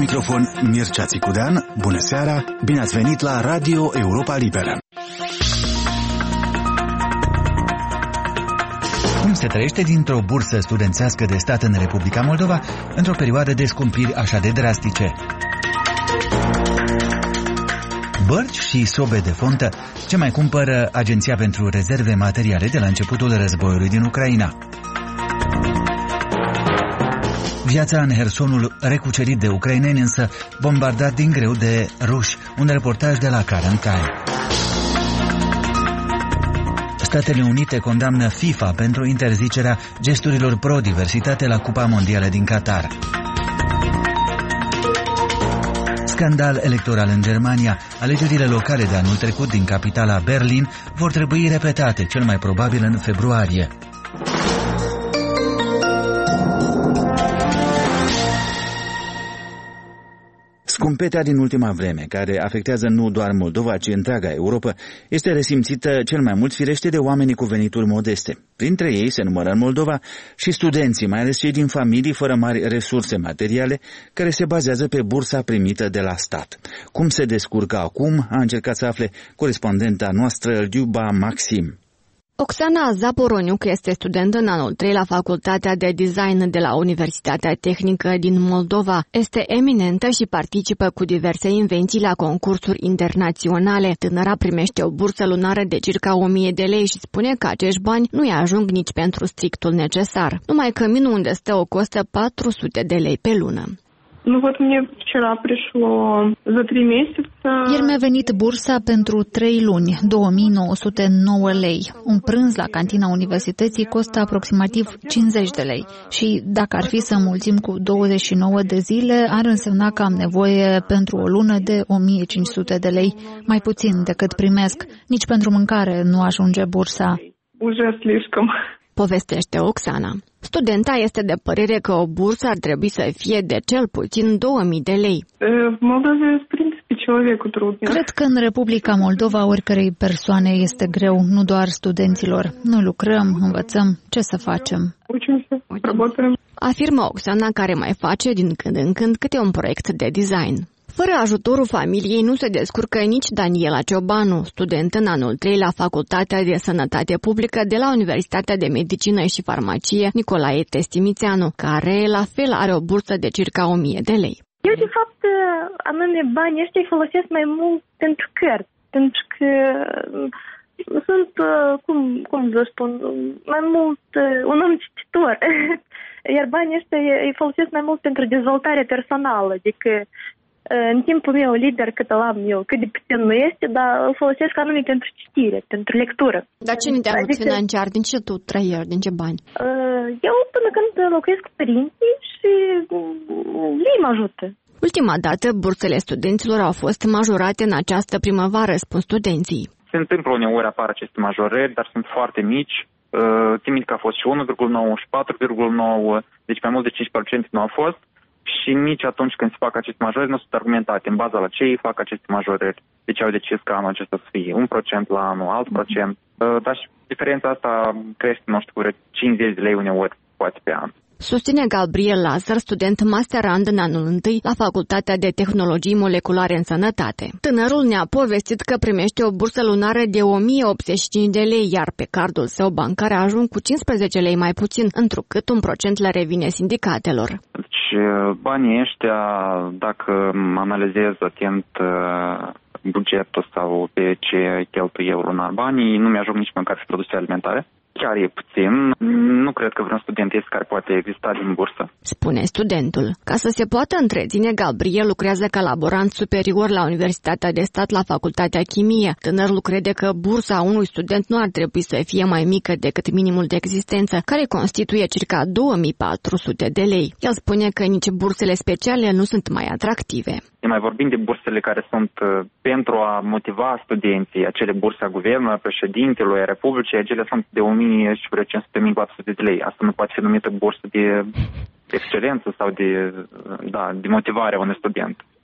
microfon Mircea Țicudean. Bună seara, bine ați venit la Radio Europa Liberă. Cum se trăiește dintr-o bursă studențească de stat în Republica Moldova într-o perioadă de scumpiri așa de drastice? Bărci și sobe de fontă, ce mai cumpără Agenția pentru Rezerve Materiale de la începutul războiului din Ucraina? Viața în Hersonul recucerit de ucraineni, însă bombardat din greu de ruși. Un reportaj de la Karen Kai. Statele Unite condamnă FIFA pentru interzicerea gesturilor pro-diversitate la Cupa Mondială din Qatar. Scandal electoral în Germania. Alegerile locale de anul trecut din capitala Berlin vor trebui repetate, cel mai probabil în februarie. Scumpetea din ultima vreme, care afectează nu doar Moldova, ci întreaga Europa, este resimțită cel mai mult firește de oamenii cu venituri modeste. Printre ei se numără în Moldova și studenții, mai ales cei din familii fără mari resurse materiale, care se bazează pe bursa primită de la stat. Cum se descurcă acum, a încercat să afle corespondenta noastră, Liuba Maxim. Oksana Zaporoniuc este student în anul 3 la Facultatea de Design de la Universitatea Tehnică din Moldova. Este eminentă și participă cu diverse invenții la concursuri internaționale. Tânăra primește o bursă lunară de circa 1000 de lei și spune că acești bani nu-i ajung nici pentru strictul necesar. Numai căminul unde stă o costă 400 de lei pe lună. Ieri mi-a venit bursa pentru 3 luni, 2909 lei. Un prânz la cantina universității costă aproximativ 50 de lei. Și dacă ar fi să mulțim cu 29 de zile, ar însemna că am nevoie pentru o lună de 1500 de lei, mai puțin decât primesc. Nici pentru mâncare nu ajunge bursa. Povestește Oksana. Studenta este de părere că o bursă ar trebui să fie de cel puțin 2000 de lei. Cred că în Republica Moldova oricărei persoane este greu, nu doar studenților. Noi lucrăm, învățăm, ce să facem? Afirmă Oksana, care mai face din când în când câte un proiect de design. Fără ajutorul familiei nu se descurcă nici Daniela Ciobanu, student în anul 3 la Facultatea de Sănătate Publică de la Universitatea de Medicină și Farmacie Nicolae Testimițeanu, care la fel are o bursă de circa 1000 de lei. Eu, de fapt, anume banii ăștia îi folosesc mai mult pentru cărți, pentru că sunt, cum să spun, mai mult un om cititor. Iar banii ăștia îi folosesc mai mult pentru dezvoltare personală, adică în timpul meu liber, cât îl am eu, cât de puțin nu este, dar îl folosesc anume pentru citire, pentru lectură. Dar ce nu te ajută financiar? Din ce tu trăiești? Din ce bani? Eu până când locuiesc cu părinții și ei mă ajută. Ultima dată, bursele studenților au fost majorate în această primăvară, spun studenții. Se întâmplă uneori apar aceste majorări, dar sunt foarte mici. Țin minte că a fost și 1,9 și 4,9, deci mai mult de 5% nu au fost. Și nici atunci când se fac aceste majorări nu sunt argumentate în baza la ce ei fac aceste majorări. Deci au decis ca anul acesta să fie 1% la anul, alt procent. Dar și diferența asta crește, nu știu, 50 de lei uneori, poate pe an. Susține Gabriel Lazar, student masterand în anul 1 la Facultatea de Tehnologii Moleculare în Sănătate. Tânărul ne-a povestit că primește o bursă lunară de 1085 de lei, iar pe cardul său bancar ajung cu 15 lei mai puțin, întrucât un procent le revine sindicatelor. Deci banii ăștia, dacă analizez atent bugetul sau pe ce cheltuie eu lunar banii, nu mi-ajung nici măcar pe produse alimentare. Chiar e puțin. Nu cred că vreun student este care poate exista din bursă. Spune studentul. Ca să se poată întreține, Gabriel lucrează ca laborant superior la Universitatea de Stat la Facultatea Chimie. Tânărul crede că bursa unui student nu ar trebui să fie mai mică decât minimul de existență, care constituie circa 2400 de lei. El spune că nici bursele speciale nu sunt mai atractive. Mai vorbim de bursele care sunt pentru a motiva studenții, acele burse a guvernului, a președintelui, a Republicii, acele sunt de 1500-1400 de lei. Asta nu poate fi numită bursă de excelență sau de motivare a unui student.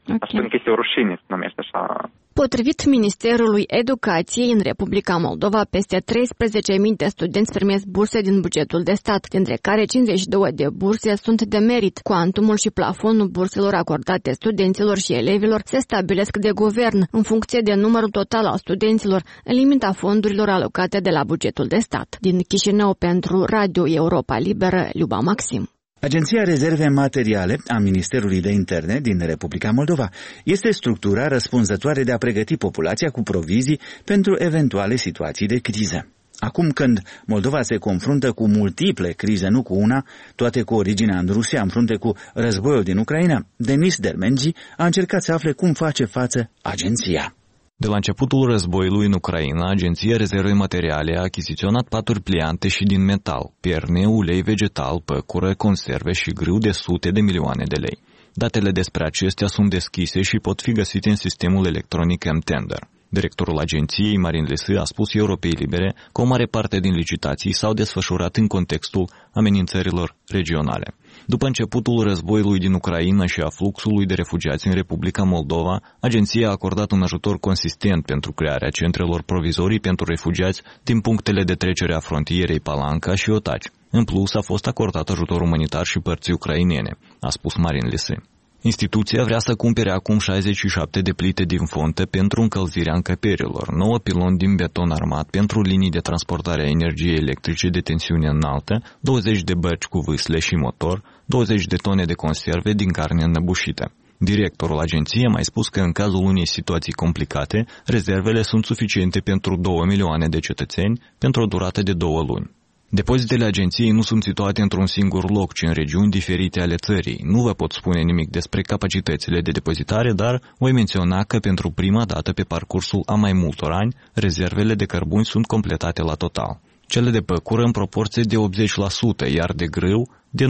Aș spune că este o rușine să numești așa. Potrivit Ministerului Educației, în Republica Moldova, peste 13.000 de studenți primesc burse din bugetul de stat, dintre care 52 de burse sunt de merit. Cuantumul și plafonul burselor acordate studenților și elevilor se stabilesc de guvern, în funcție de numărul total al studenților, în limita fondurilor alocate de la bugetul de stat. Din Chișinău, pentru Radio Europa Liberă, Luba Maxim. Agenția Rezerve Materiale a Ministerului de Interne din Republica Moldova este structura răspunzătoare de a pregăti populația cu provizii pentru eventuale situații de criză. Acum când Moldova se confruntă cu multiple crize, nu cu una, toate cu originea în Rusia, în frunte cu războiul din Ucraina, Denis Dermengi a încercat să afle cum face față agenția. De la începutul războiului în Ucraina, Agenția Rezerve Materiale a achiziționat paturi pliante și din metal, pierne, ulei vegetal, păcură, conserve și grâu de sute de milioane de lei. Datele despre acestea sunt deschise și pot fi găsite în sistemul electronic M-Tender. Directorul agenției, Marin Lisă, a spus Europei Libere că o mare parte din licitații s-au desfășurat în contextul amenințărilor regionale. După începutul războiului din Ucraina și a fluxului de refugiați în Republica Moldova, agenția a acordat un ajutor consistent pentru crearea centrelor provizorii pentru refugiați din punctele de trecere a frontierei Palanca și Otaci. În plus, a fost acordat ajutor umanitar și părții ucrainene, a spus Marin Lisă. Instituția vrea să cumpere acum 67 de plite din fontă pentru încălzirea încăperilor, 9 piloni din beton armat pentru linii de transportare a energiei electrice de tensiune înaltă, 20 de bărci cu vâsle și motor, 20 de tone de conserve din carne înnăbușită. Directorul agenției a mai spus că în cazul unei situații complicate, rezervele sunt suficiente pentru 2 milioane de cetățeni pentru o durată de 2 luni. Depozitele agenției nu sunt situate într-un singur loc, ci în regiuni diferite ale țării. Nu vă pot spune nimic despre capacitățile de depozitare, dar voi menționa că pentru prima dată pe parcursul a mai multor ani, rezervele de cărbuni sunt completate la total. Cele de păcură în proporție de 80%, iar de grâu de 94%,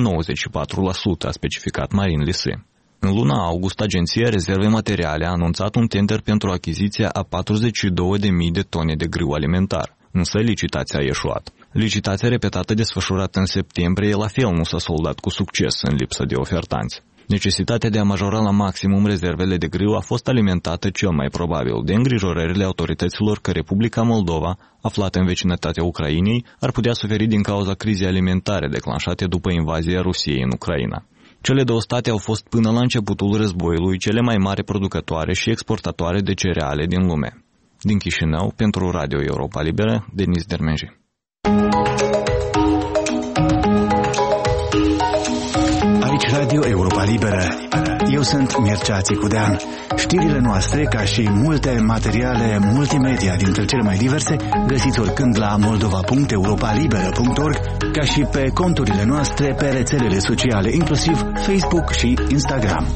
a specificat Marin Lisă. În luna august, Agenția Rezerve Materiale a anunțat un tender pentru achiziția a 42.000 de tone de grâu alimentar, însă licitația a eșuat. Licitația repetată desfășurată în septembrie la fel nu s-a soldat cu succes în lipsă de ofertanți. Necesitatea de a majora la maximum rezervele de grâu a fost alimentată cel mai probabil de îngrijorările autorităților că Republica Moldova, aflată în vecinătatea Ucrainei, ar putea suferi din cauza crizei alimentare declanșate după invazia Rusiei în Ucraina. Cele două state au fost până la începutul războiului cele mai mari producătoare și exportatoare de cereale din lume. Din Chișinău, pentru Radio Europa Liberă, Denis Dermenji. Aici Radio Europa Liberă. Eu sunt Mircea Țicudean. Știrile noastre, ca și multe materiale multimedia dintre cele mai diverse, găsiți oricând la moldova.europalibera.org, ca și pe conturile noastre pe rețelele sociale, inclusiv Facebook și Instagram.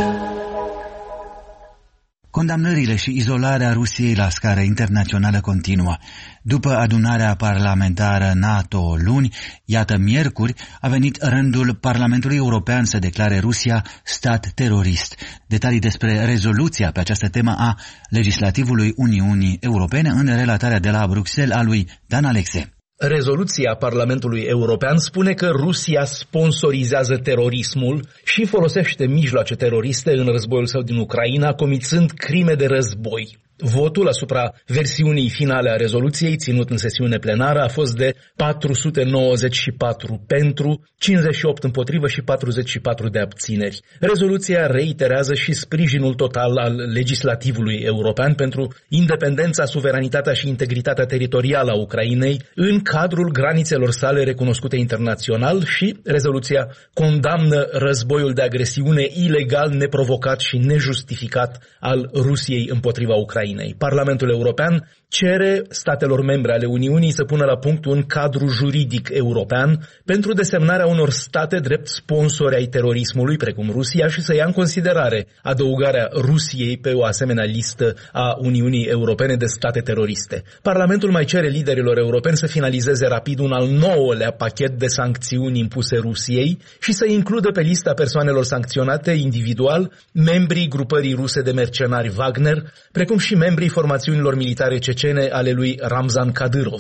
Condamnările și izolarea Rusiei la scară internațională continuă. După adunarea parlamentară NATO luni, iată miercuri, a venit rândul Parlamentului European să declare Rusia stat terorist. Detalii despre rezoluția pe această temă a legislativului Uniunii Europene în relatarea de la Bruxelles a lui Dan Alexe. Rezoluția Parlamentului European spune că Rusia sponsorizează terorismul și folosește mijloace teroriste în războiul său din Ucraina, comițând crime de război. Votul asupra versiunii finale a rezoluției, ținut în sesiune plenară, a fost de 494 pentru, 58 împotrivă și 44 de abțineri. Rezoluția reiterează și sprijinul total al legislativului european pentru independența, suveranitatea și integritatea teritorială a Ucrainei în cadrul granițelor sale recunoscute internațional și rezoluția condamnă războiul de agresiune ilegal, neprovocat și nejustificat al Rusiei împotriva Ucrainei. Parlamentul European cere statelor membre ale Uniunii să pună la punct un cadru juridic european pentru desemnarea unor state drept sponsori ai terorismului, precum Rusia, și să ia în considerare adăugarea Rusiei pe o asemenea listă a Uniunii Europene de state teroriste. Parlamentul mai cere liderilor europeni să finalizeze rapid un al 9-lea pachet de sancțiuni impuse Rusiei și să includă pe lista persoanelor sancționate individual membrii grupării ruse de mercenari Wagner, precum și membrii formațiunilor militare cecene ale lui Ramzan Kadyrov.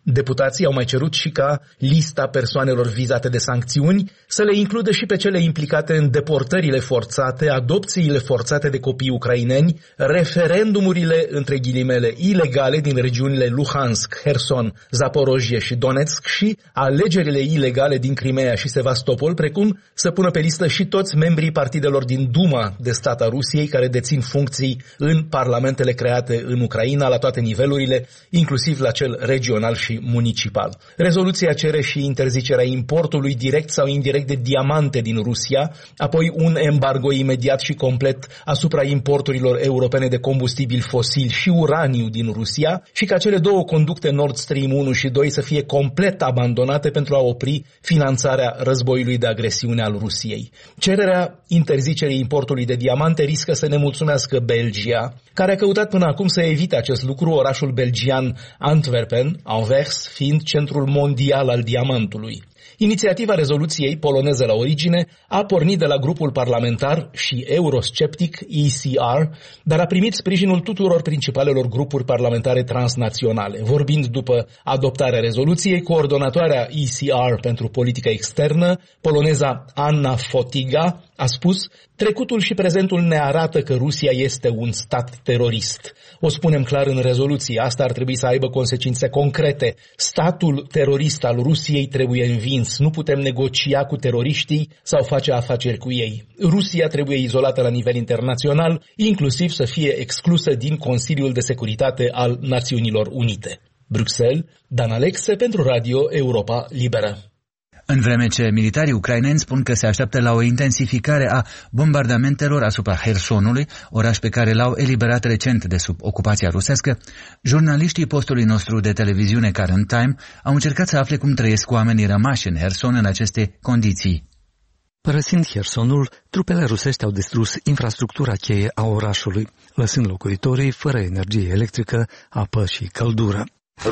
Deputații au mai cerut și ca lista persoanelor vizate de sancțiuni să le includă și pe cele implicate în deportările forțate, adopțiile forțate de copii ucraineni, referendumurile, între ghilimele, ilegale din regiunile Luhansk, Herson, Zaporojie și Donetsk și alegerile ilegale din Crimea și Sevastopol, precum să pună pe listă și toți membrii partidelor din Duma de stat a Rusiei care dețin funcții în parlamentele create în Ucraina la toate nivelurile, inclusiv la cel regional și municipal. Rezoluția cere și interzicerea importului direct sau indirect de diamante din Rusia, apoi un embargo imediat și complet asupra importurilor europene de combustibili fosili și uraniu din Rusia și ca cele două conducte Nord Stream 1 și 2 să fie complet abandonate pentru a opri finanțarea războiului de agresiune al Rusiei. Cererea interzicerii importului de diamante riscă să nemulțumească Belgia, care a căutat până acum să evite acest lucru, orașul belgian Antwerpen, Anvers, fiind centrul mondial al diamantului. Inițiativa rezoluției, poloneză la origine, a pornit de la grupul parlamentar și eurosceptic ECR, dar a primit sprijinul tuturor principalelor grupuri parlamentare transnaționale. Vorbind după adoptarea rezoluției, coordonatoarea ECR pentru politică externă, poloneza Anna Fotyga, a spus: trecutul și prezentul ne arată că Rusia este un stat terorist. O spunem clar în rezoluție, asta ar trebui să aibă consecințe concrete. Statul terorist al Rusiei trebuie învins. Nu putem negocia cu teroriștii sau face afaceri cu ei. Rusia trebuie izolată la nivel internațional, inclusiv să fie exclusă din Consiliul de Securitate al Națiunilor Unite. Bruxelles, Dan Alexe pentru Radio Europa Liberă. În vreme ce militarii ucraineni spun că se așteaptă la o intensificare a bombardamentelor asupra Hersonului, oraș pe care l-au eliberat recent de sub ocupația rusească, jurnaliștii postului nostru de televiziune Current Time au încercat să afle cum trăiesc oamenii rămași în Herson în aceste condiții. Părăsind Hersonul, trupele rusești au distrus infrastructura cheie a orașului, lăsând locuitorii fără energie electrică, apă și căldură.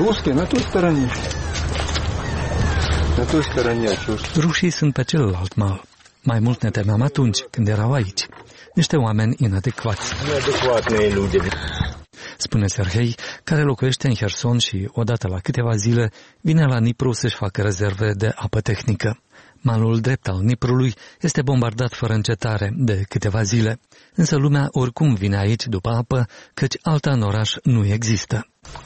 Rușii sunt pe celălalt mal. Mai mult ne temeam atunci, când erau aici. Niște oameni inadecvați. Spune Serhei, care locuiește în Herson și, odată la câteva zile, vine la Dnipru să-și facă rezerve de apă tehnică. Malul drept al Dniprului este bombardat fără încetare de câteva zile, însă lumea oricum vine aici după apă, căci alta în oraș nu există.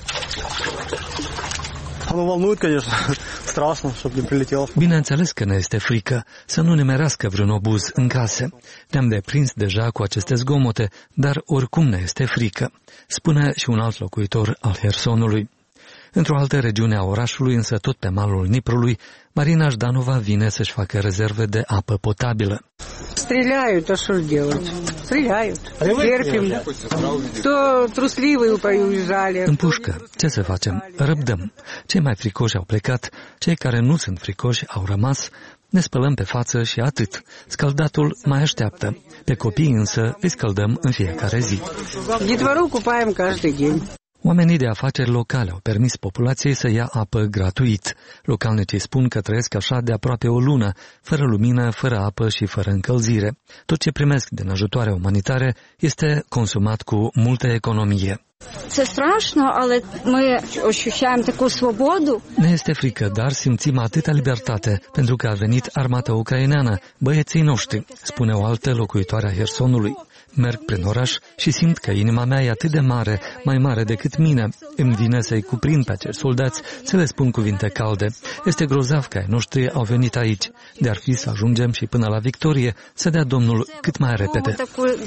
Bineînțeles că ne este frică să nu ne merească vreun obuz în case. Ne-am deprins deja cu aceste zgomote, dar oricum ne este frică, spune și un alt locuitor al Hersonului. Într-o altă regiune a orașului, însă tot pe malul Dniprului, Marina Jdanova vine să-și facă rezerve de apă potabilă. Стреляют, а что делать? Стреляют. Терпим. Кто трусливый уезжали. Împușcă. Ce să facem? Răbdăm. Cei mai fricoși au plecat, cei care nu sunt fricoși au rămas. Ne spălăm pe față și atât. Scăldatul mai așteaptă. Pe copii însă îi scăldăm în fiecare zi. Детвору купаем каждый день. Oamenii de afaceri locale au permis populației să ia apă gratuit. Localnicii spun că trăiesc așa de aproape o lună, fără lumină, fără apă și fără încălzire. Tot ce primesc din ajutoare umanitare este consumat cu multă economie. Ne este frică, dar simțim atâta libertate, pentru că a venit armata ucraineană, băieții noștri, spune o altă locuitoare a Hersonului. Merg prin oraș și simt că inima mea e atât de mare, mai mare decât mine. Îmi vine să-i cuprind pe acești soldați, să le spun cuvinte calde. Este grozav că ai noștri au venit aici. De-ar fi să ajungem și până la victorie, să dea Domnul cât mai repede.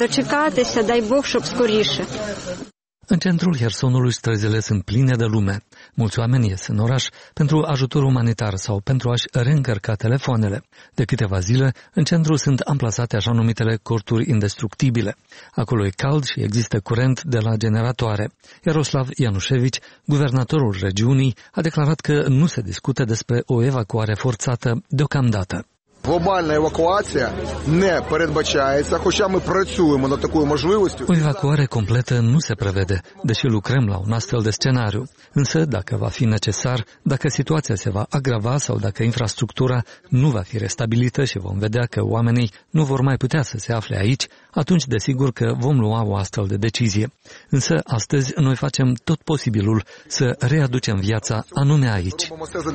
În centrul Hersonului străzile sunt pline de lume. Mulți oameni ies în oraș pentru ajutor umanitar sau pentru a-și reîncărca telefoanele. De câteva zile, în centru sunt amplasate așa numitele corturi indestructibile. Acolo e cald și există curent de la generatoare. Iaroslav Ianușevici, guvernatorul regiunii, a declarat că nu se discută despre o evacuare forțată deocamdată. Глобальна евакуація не передбачається, хоча ми працюємо над такою можливістю. O evacuare completă nu se prevede, deși lucrăm la un astfel de scenariu. Însă, dacă va fi necesar, dacă situația se va agrava sau dacă infrastructura nu va fi restabilită și vom vedea că oamenii nu vor mai putea să se afle aici, atunci desigur că vom lua o astfel de decizie. Însă, astăzi, noi facem tot posibilul să readucem viața anume aici.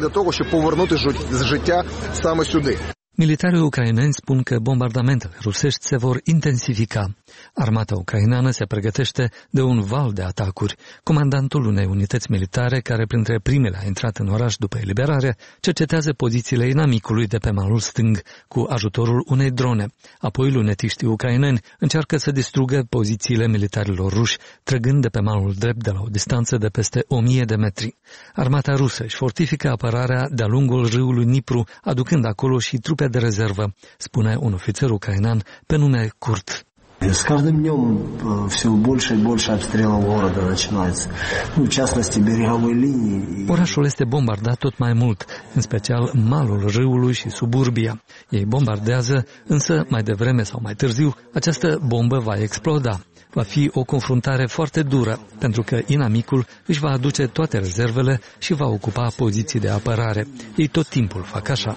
Militarii ucraineni spun că bombardamentele rusești se vor intensifica. Armata ucraineană se pregătește de un val de atacuri. Comandantul unei unități militare, care printre primele a intrat în oraș după eliberare, cercetează pozițiile inamicului de pe malul stâng cu ajutorul unei drone. Apoi lunetiștii ucraineni încearcă să distrugă pozițiile militarilor ruși, trăgând de pe malul drept de la o distanță de peste 1000 de metri. Armata rusă își fortifică apărarea de-a lungul râului Dnipru, aducând acolo și trupe de rezervă, spune un ofițer ucrainean pe nume Kurt. С каждым днем все больше и больше обстрелов города начинается. В частности, береговой линии. Orașul este bombardat tot mai mult, în special malul râului și suburbia. Ei bombardează, însă mai devreme sau mai târziu, această bombă va exploda. Va fi o confruntare foarte dură, pentru că inamicul își va aduce toate rezervele și va ocupa poziții de apărare. Ei tot timpul fac așa.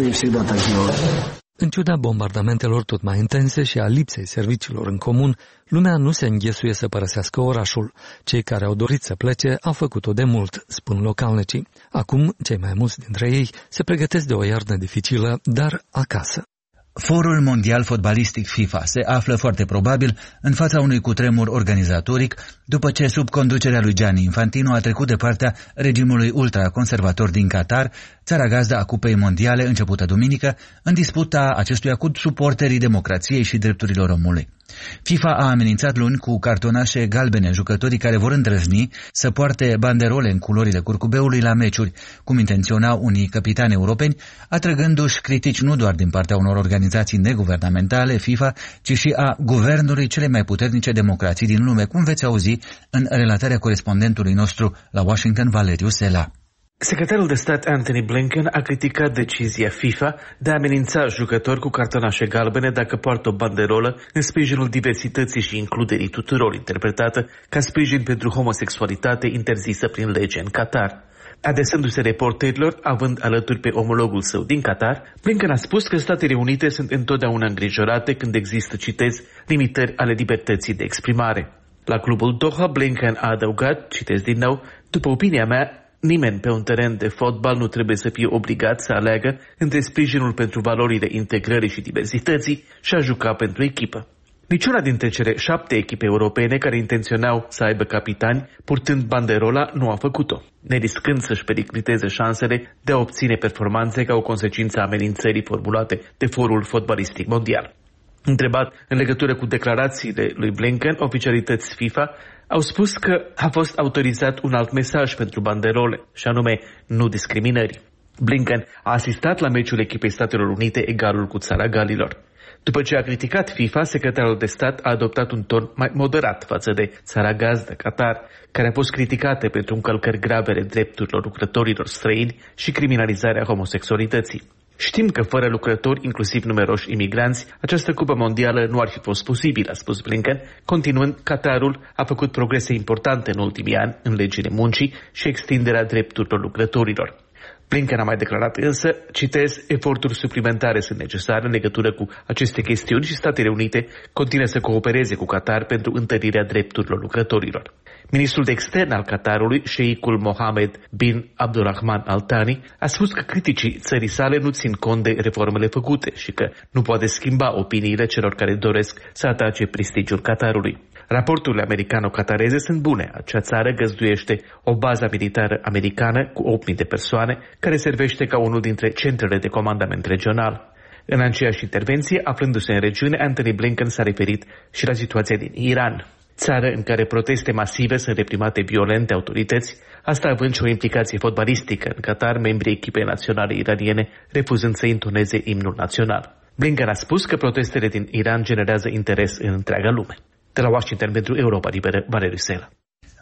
În ciuda bombardamentelor tot mai intense și a lipsei serviciilor în comun, lumea nu se înghesuie să părăsească orașul. Cei care au dorit să plece au făcut-o de mult, spun localnicii. Acum, cei mai mulți dintre ei se pregătesc de o iarnă dificilă, dar acasă. Forul mondial fotbalistic FIFA se află foarte probabil în fața unui cutremur organizatoric după ce, sub conducerea lui Gianni Infantino, a trecut de partea regimului ultraconservator din Qatar, țara gazdă a Cupei Mondiale începută duminică, în disputa acestuia cu suporterii democrației și drepturilor omului. FIFA a amenințat luni cu cartonașe galbene jucătorii care vor îndrăzni să poarte banderole în culorile curcubeului la meciuri, cum intenționau unii capitani europeni, atrăgându-și critici nu doar din partea unor organizații neguvernamentale, FIFA, ci și a guvernului cele mai puternice democrații din lume, cum veți auzi în relatarea corespondentului nostru la Washington, Valeriu Sela. Secretarul de stat Antony Blinken a criticat decizia FIFA de a amenința jucători cu cartonașe galbene dacă poartă o banderolă în sprijinul diversității și includerii tuturor, interpretată ca sprijin pentru homosexualitate interzisă prin lege în Qatar. Adresându-se reporterilor, având alături pe omologul său din Qatar, Blinken a spus că Statele Unite sunt întotdeauna îngrijorate când există, citez, limitări ale libertății de exprimare. La clubul Doha, Blinken a adăugat, citez din nou, după opinia mea, nimeni pe un teren de fotbal nu trebuie să fie obligat să aleagă între sprijinul pentru valorile integrării și diversității și a juca pentru echipă. Niciuna dintre cele 7 echipe europene care intenționau să aibă capitani purtând banderola nu a făcut-o, neriscând să-și pericliteze șansele de a obține performanțe ca o consecință a amenințării formulate de Forul Fotbalistic Mondial. Întrebat în legătură cu declarațiile lui Blinken, oficialități FIFA au spus că a fost autorizat un alt mesaj pentru banderole, și anume nu discriminării. Blinken a asistat la meciul echipei Statelor Unite egalul cu țara Galilor. După ce a criticat FIFA, secretarul de stat a adoptat un ton mai moderat față de țara gazdă, Qatar, care a fost criticată pentru încălcări grave ale drepturilor lucrătorilor străini și criminalizarea homosexualității. Știm că fără lucrători, inclusiv numeroși imigranți, această cupă mondială nu ar fi fost posibilă, a spus Blinken, continuând, Qatarul a făcut progrese importante în ultimii ani în legile muncii și extinderea drepturilor lucrătorilor. Blinken a mai declarat însă, citez, eforturi suplimentare sunt necesare în legătură cu aceste chestiuni și Statele Unite continuă să coopereze cu Qatar pentru întărirea drepturilor lucrătorilor. Ministrul de externe al Qatarului, șeikhul Mohammed bin Abdulrahman Al Thani, a spus că criticii țării sale nu țin cont de reformele făcute și că nu poate schimba opiniile celor care doresc să atace prestigiul Qatarului. Raporturile americano-qatareze sunt bune. Acea țară găzduiește o bază militară americană cu 8.000 de persoane, care servește ca unul dintre centrele de comandament regional. În aceeași intervenție, aflându-se în regiune, Antony Blinken s-a referit și la situația din Iran, țară în care proteste masive sunt reprimate violent de autorități, asta având și o implicație fotbalistică în Qatar, membrii echipei naționale iraniene refuzând să intoneze imnul național. Blinken a spus că protestele din Iran generează interes în întreaga lume. De la Washington pentru Europa Liberă, Valeriu Sela.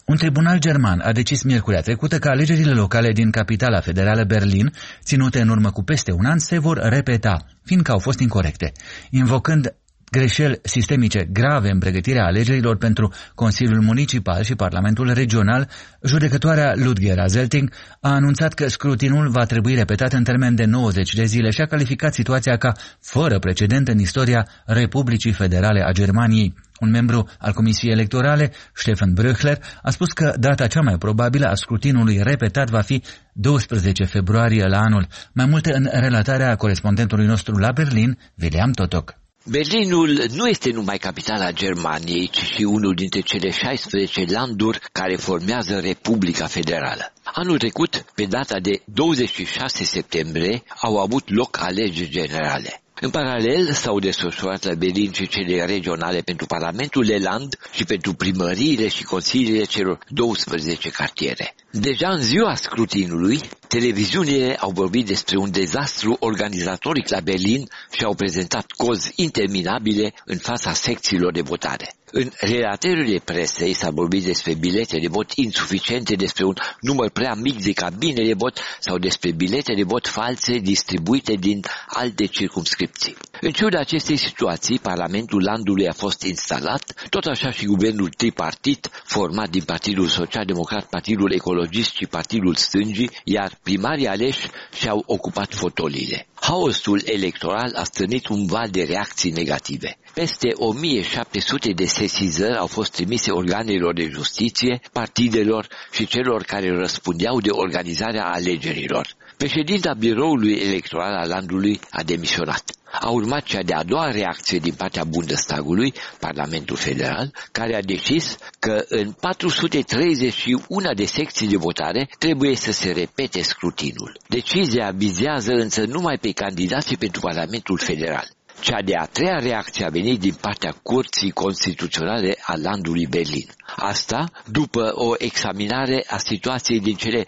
Un tribunal german a decis miercurea trecută că alegerile locale din capitala federală Berlin, ținute în urmă cu peste un an, se vor repeta, fiindcă au fost incorecte, invocând greșeli sistemice grave în pregătirea alegerilor pentru Consiliul Municipal și Parlamentul Regional. Judecătoarea Ludger Zelting a anunțat că scrutinul va trebui repetat în termen de 90 de zile și a calificat situația ca fără precedent în istoria Republicii Federale a Germaniei. Un membru al Comisiei Electorale, Stefan Bröchler, a spus că data cea mai probabilă a scrutinului repetat va fi 12 februarie la anul. Mai multe în relatarea corespondentului nostru la Berlin, William Totok. Berlinul nu este numai capitala Germaniei, ci și unul dintre cele 16 landuri care formează Republica Federală. Anul trecut, pe data de 26 septembrie, au avut loc alegeri generale. În paralel s-au desfășurat la Berlin și cele regionale pentru Parlamentul de Land și pentru primăriile și consiliile celor 12 cartiere. Deja în ziua scrutinului, televiziunile au vorbit despre un dezastru organizatoric la Berlin și au prezentat cozi interminabile în fața secțiilor de votare. În relatările presei s-a vorbit despre bilete de vot insuficiente, despre un număr prea mic de cabine de vot sau despre bilete de vot false distribuite din alte circumscripții. În ciuda acestei situații, Parlamentul Landului a fost instalat, tot așa și guvernul tripartit, format din Partidul Social-Democrat, Partidul Ecologist și Partidul Stângii, iar primarii aleși și-au ocupat fotoliile. Haosul electoral a stârnit un val de reacții negative. Peste 1700 de sesizări au fost trimise organelor de justiție, partidelor și celor care răspundeau de organizarea alegerilor. Președinta biroului electoral al landului a demisionat. A urmat cea de-a doua reacție din partea Bundestagului, Parlamentul Federal, care a decis că în 431 de secții de votare trebuie să se repete scrutinul. Decizia vizează însă numai pe candidații pentru Parlamentul Federal. Cea de-a treia reacție a venit din partea Curții Constituționale a landului Berlin. Asta după o examinare a situației din cele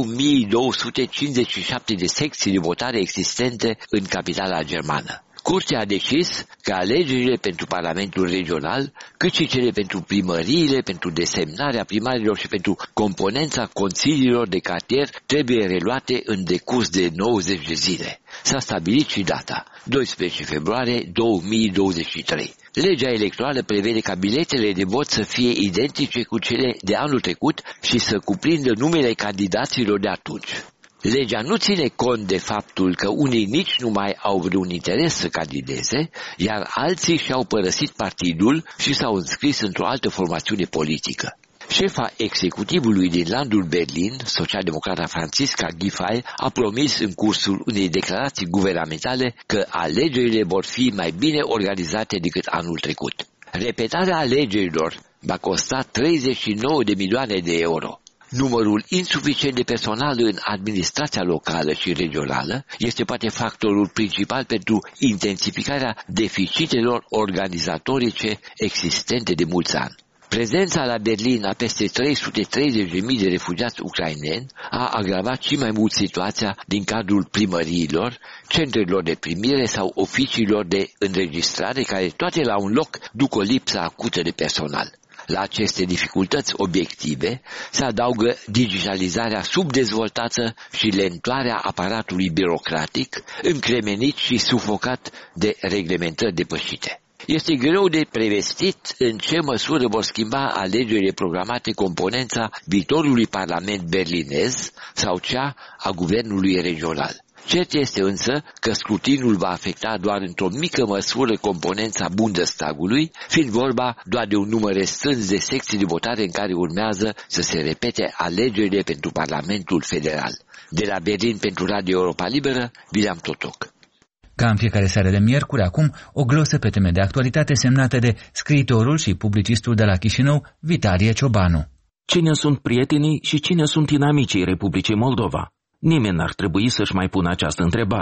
2257 de secții de votare existente în capitala germană. Curtea a decis că alegerile pentru Parlamentul Regional, cât și cele pentru primăriile, pentru desemnarea primarilor și pentru componența consiliilor de cartier trebuie reluate în decurs de 90 de zile. S-a stabilit și data, 12 februarie 2023. Legea electorală prevede ca biletele de vot să fie identice cu cele de anul trecut și să cuprindă numele candidaților de atunci. Legea nu ține cont de faptul că unii nici nu mai au vreun interes să candideze, iar alții și-au părăsit partidul și s-au înscris într-o altă formațiune politică. Șefa executivului din landul Berlin, socialdemocrata Franziska Giffey, a promis în cursul unei declarații guvernamentale că alegerile vor fi mai bine organizate decât anul trecut. Repetarea alegerilor va costa 39 de milioane de euro. Numărul insuficient de personal în administrația locală și regională este poate factorul principal pentru intensificarea deficitelor organizatorice existente de mulți ani. Prezența la Berlin a peste 330.000 de refugiați ucraineni a agravat și mai mult situația din cadrul primăriilor, centrelor de primire sau oficiilor de înregistrare, care toate la un loc duc o lipsă acută de personal. La aceste dificultăți obiective se adaugă digitalizarea subdezvoltată și lentoarea aparatului birocratic, încremenit și sufocat de reglementări depășite. Este greu de prevestit în ce măsură vor schimba alegerile programate componența viitorului Parlament berlinez sau cea a guvernului regional. Cert este însă că scrutinul va afecta doar într-o mică măsură componența Bundestagului, fiind vorba doar de un număr restrâns de secții de votare în care urmează să se repete alegerile pentru Parlamentul Federal. De la Berlin pentru Radio Europa Liberă, William Totok. Ca în fiecare seară de miercuri, acum, o glosă pe teme de actualitate semnată de scriitorul și publicistul de la Chișinău, Vitalie Ciobanu. Cine sunt prietenii și cine sunt inamicii Republicii Moldova? Nimeni n-ar trebui să-și mai pună această întrebare.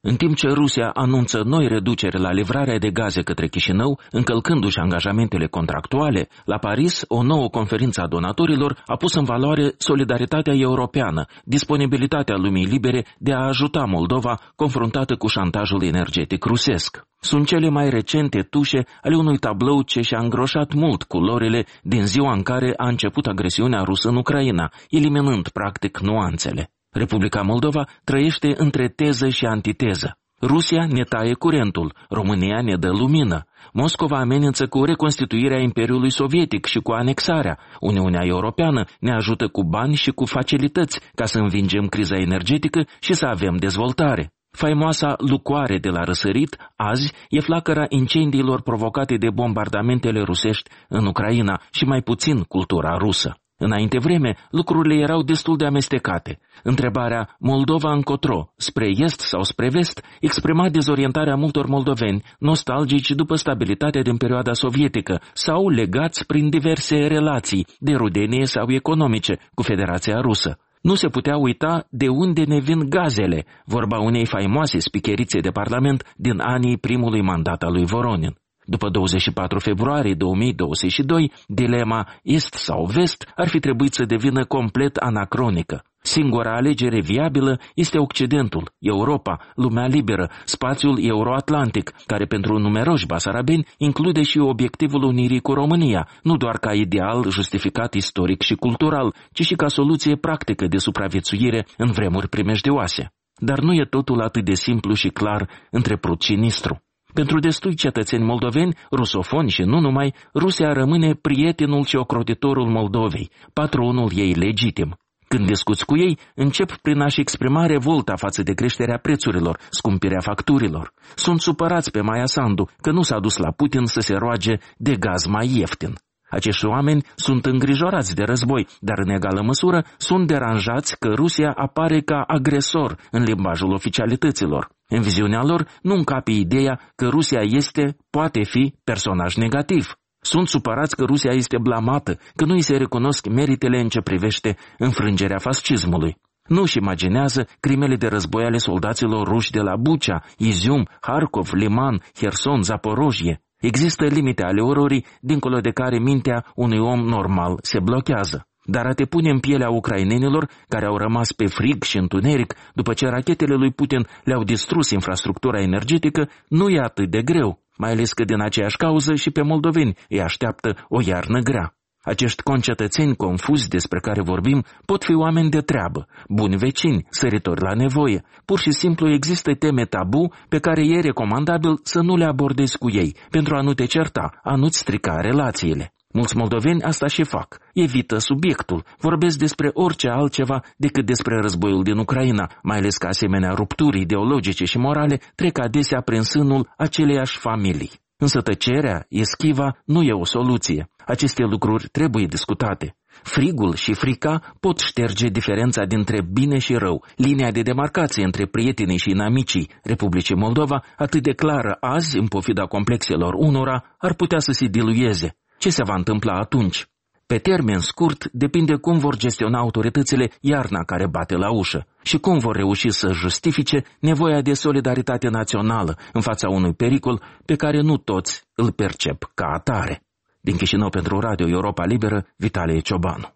În timp ce Rusia anunță noi reduceri la livrarea de gaze către Chișinău, încălcându-și angajamentele contractuale, la Paris, o nouă conferință a donatorilor a pus în valoare solidaritatea europeană, disponibilitatea lumii libere de a ajuta Moldova confruntată cu șantajul energetic rusesc. Sunt cele mai recente tușe ale unui tablou ce și-a îngroșat mult culorile din ziua în care a început agresiunea rusă în Ucraina, eliminând practic nuanțele. Republica Moldova trăiește între teză și antiteză. Rusia ne taie curentul, România ne dă lumină. Moscova amenință cu reconstituirea Imperiului Sovietic și cu anexarea. Uniunea Europeană ne ajută cu bani și cu facilități ca să învingem criza energetică și să avem dezvoltare. Faimoasa lucoare de la răsărit, azi, e flacăra incendiilor provocate de bombardamentele rusești în Ucraina și mai puțin cultura rusă. Înainte vreme, lucrurile erau destul de amestecate. Întrebarea Moldova încotro, spre est sau spre vest, exprima dezorientarea multor moldoveni, nostalgici după stabilitatea din perioada sovietică sau legați prin diverse relații, de rudenie sau economice, cu Federația Rusă. Nu se putea uita de unde ne vin gazele, vorba unei faimoase spicherițe de parlament din anii primului mandat al lui Voronin. După 24 februarie 2022, dilema est sau vest ar fi trebuit să devină complet anacronică. Singura alegere viabilă este Occidentul, Europa, lumea liberă, spațiul euroatlantic, care pentru numeroși basarabeni include și obiectivul unirii cu România, nu doar ca ideal justificat istoric și cultural, ci și ca soluție practică de supraviețuire în vremuri primejdioase. Dar nu e totul atât de simplu și clar între Prut și Nistru. Pentru destui cetățeni moldoveni, rusofoni și nu numai, Rusia rămâne prietenul și ocrotitorul Moldovei, patronul ei legitim. Când discuți cu ei, încep prin a-și exprima revolta față de creșterea prețurilor, scumpirea facturilor. Sunt supărați pe Maia Sandu că nu s-a dus la Putin să se roage de gaz mai ieftin. Acești oameni sunt îngrijorați de război, dar în egală măsură sunt deranjați că Rusia apare ca agresor în limbajul oficialităților. În viziunea lor nu încape ideea că Rusia poate fi personaj negativ. Sunt supărați că Rusia este blamată, că nu îi se recunosc meritele în ce privește înfrângerea fascismului. Nu își imaginează crimele de război ale soldaților ruși de la Bucha, Izium, Harkov, Liman, Herson, Zaporojie. Există limite ale ororii, dincolo de care mintea unui om normal se blochează. Dar a te pune în pielea ucrainenilor, care au rămas pe frig și întuneric după ce rachetele lui Putin le-au distrus infrastructura energetică, nu e atât de greu, mai ales că din aceeași cauză și pe moldoveni îi așteaptă o iarnă grea. Acești concetățeni confuzi despre care vorbim pot fi oameni de treabă, buni vecini, săritori la nevoie. Pur și simplu există teme tabu pe care e recomandabil să nu le abordezi cu ei, pentru a nu te certa, a nu-ți strica relațiile. Mulți moldoveni asta și fac. Evită subiectul, vorbesc despre orice altceva decât despre războiul din Ucraina, mai ales că asemenea rupturi ideologice și morale trec adesea prin sânul aceleiași familii. Însă tăcerea, eschiva, nu e o soluție. Aceste lucruri trebuie discutate. Frigul și frica pot șterge diferența dintre bine și rău. Linia de demarcație între prietenii și inamicii Republicii Moldova, atât de clară azi, în pofida complexelor unora, ar putea să se dilueze. Ce se va întâmpla atunci? Pe termen scurt, depinde cum vor gestiona autoritățile iarna care bate la ușă și cum vor reuși să justifice nevoia de solidaritate națională în fața unui pericol pe care nu toți îl percep ca atare. Din Chișinău pentru Radio Europa Liberă, Vitalie Ciobanu.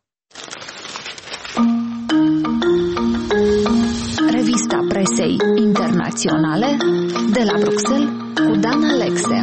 Revista presei internaționale de la Bruxelles cu Dan Alexea.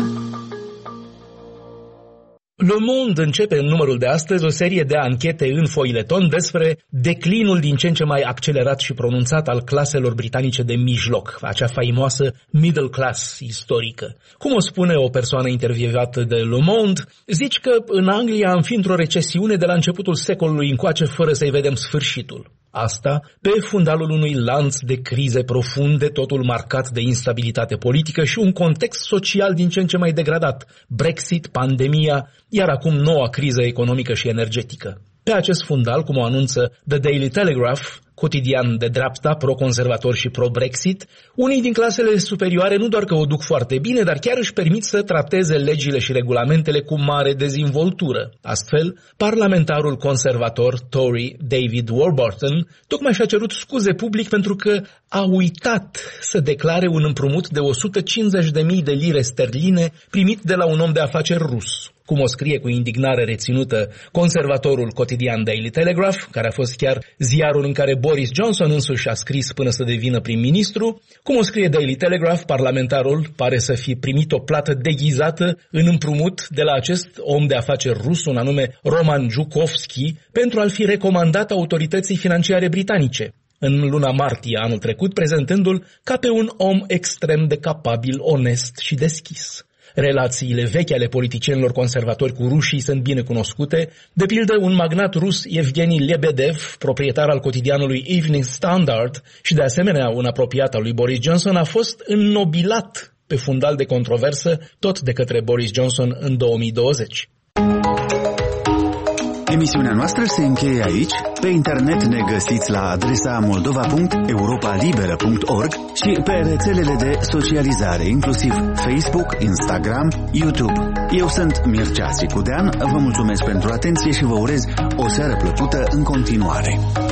Le Monde începe în numărul de astăzi o serie de anchete în foileton despre declinul din ce în ce mai accelerat și pronunțat al claselor britanice de mijloc, acea faimoasă middle class istorică. Cum o spune o persoană intervievată de Le Monde, zici că în Anglia am fi într-o recesiune de la începutul secolului încoace fără să-i vedem sfârșitul. Asta pe fundalul unui lanț de crize profunde, totul marcat de instabilitate politică și un context social din ce în ce mai degradat, Brexit, pandemia, iar acum noua criză economică și energetică. Pe acest fundal, cum o anunță The Daily Telegraph, cotidian de dreapta, pro-conservator și pro-Brexit, unii din clasele superioare nu doar că o duc foarte bine, dar chiar își permit să trateze legile și regulamentele cu mare dezvoltură. Astfel, parlamentarul conservator Tory David Warburton tocmai și-a cerut scuze public pentru că a uitat să declare un împrumut de 150.000 de lire sterline primit de la un om de afaceri rus. Cum o scrie cu indignare reținută conservatorul cotidian Daily Telegraph, care a fost chiar ziarul în care Boris Johnson însuși a scris până să devină prim-ministru, cum o scrie Daily Telegraph, parlamentarul pare să fi primit o plată deghizată în împrumut de la acest om de afaceri rus, un anume Roman Zhukovski, pentru a-l fi recomandat autorității financiare britanice în luna martie anul trecut, prezentându-l ca pe un om extrem de capabil, onest și deschis. Relațiile vechi ale politicienilor conservatori cu rușii sunt bine cunoscute. De pildă, un magnat rus, Evgeni Lebedev, proprietar al cotidianului Evening Standard și de asemenea un apropiat al lui Boris Johnson, a fost înnobilat pe fundal de controversă tot de către Boris Johnson în 2020. Emisiunea noastră se încheie aici. Pe internet ne găsiți la adresa moldova.europalibera.org și pe rețelele de socializare, inclusiv Facebook, Instagram, YouTube. Eu sunt Mircea Sicudean, vă mulțumesc pentru atenție și vă urez o seară plăcută în continuare.